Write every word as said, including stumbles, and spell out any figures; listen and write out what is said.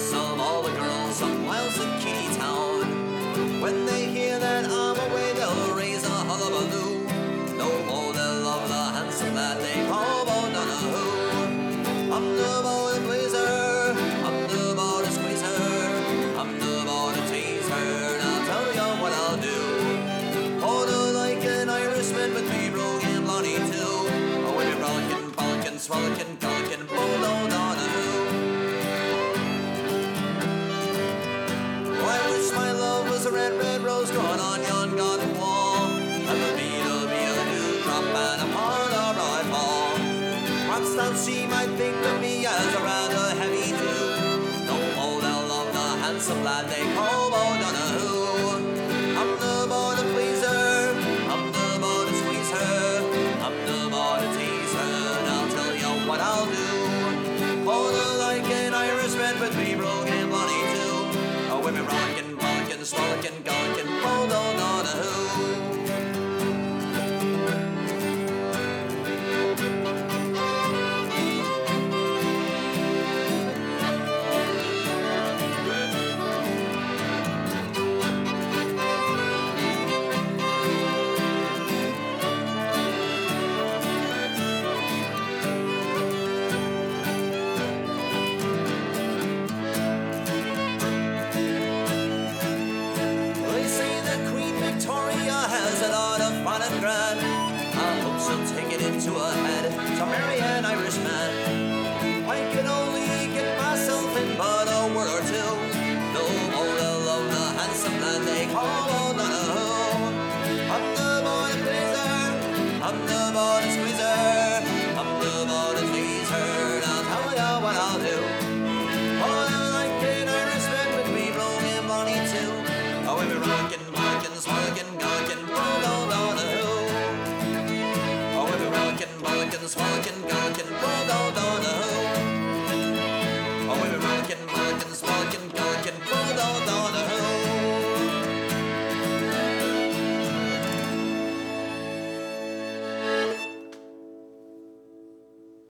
hearts of all the girls of Miles and Kitty Town. When they hear that I'm away, they'll raise a hullabaloo. No more they'll love the handsome lad they call Bo Donahue. I'm the boy that pleaser, I'm the boy that squeezer, I'm the boy that teaser, and I'll tell you what I'll do. Order like an Irishman with me, brogue and blondie too. Oh, when you're frolicking, frolicking, swallicking, collicking, Bo Donahue. I wish my love was a red, red rose growing on yon garden wall, and the beat of be a dewdrop and upon a broad fall. Perhaps that she might think of me as a rather heavy dew. No more they'll love the handsome lad they call Bo Donahue. I'm the boy to please her, I'm the boy to squeeze her, I'm the boy to tease her, and I'll tell you what I'll do. Hold her like an Irishman with me, brogue and blondie too. Oh, women rollicking, frolicking, swallicking, gollicking, Bo Donahue. Victoria has a lot of fun and grand. I hope she'll take it into her head